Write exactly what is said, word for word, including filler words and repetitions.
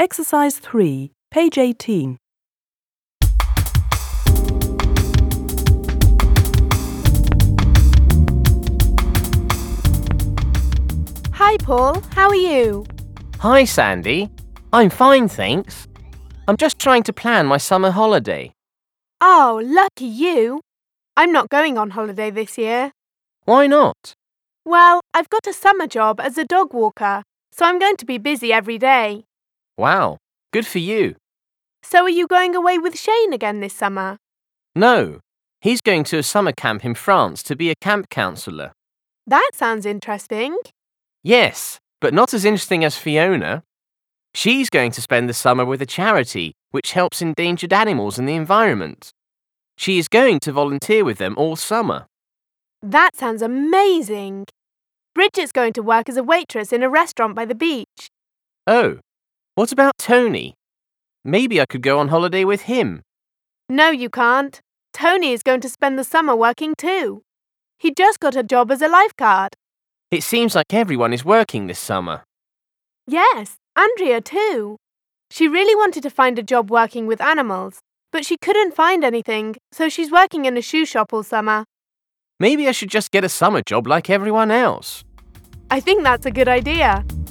Exercise three, page eighteen. Hi Paul, how are you? Hi Sandy, I'm fine thanks. I'm just trying to plan my summer holiday. Oh, lucky you. I'm not going on holiday this year. Why not? Well, I've got a summer job as a dog walker, so I'm going to be busy every day. Wow, good for you. So are you going away with Shane again this summer? No, he's going to a summer camp in France to be a camp counsellor. That sounds interesting. Yes, but not as interesting as Fiona. She's going to spend the summer with a charity which helps endangered animals and the environment. She is going to volunteer with them all summer. That sounds amazing. Bridget's going to work as a waitress in a restaurant by the beach. Oh, what about Tony? Maybe I could go on holiday with him. No, you can't. Tony is going to spend the summer working too. He just got a job as a lifeguard. It seems like everyone is working this summer. Yes, Andrea too. She really wanted to find a job working with animals, but she couldn't find anything, so she's working in a shoe shop all summer. Maybe I should just get a summer job like everyone else. I think that's a good idea.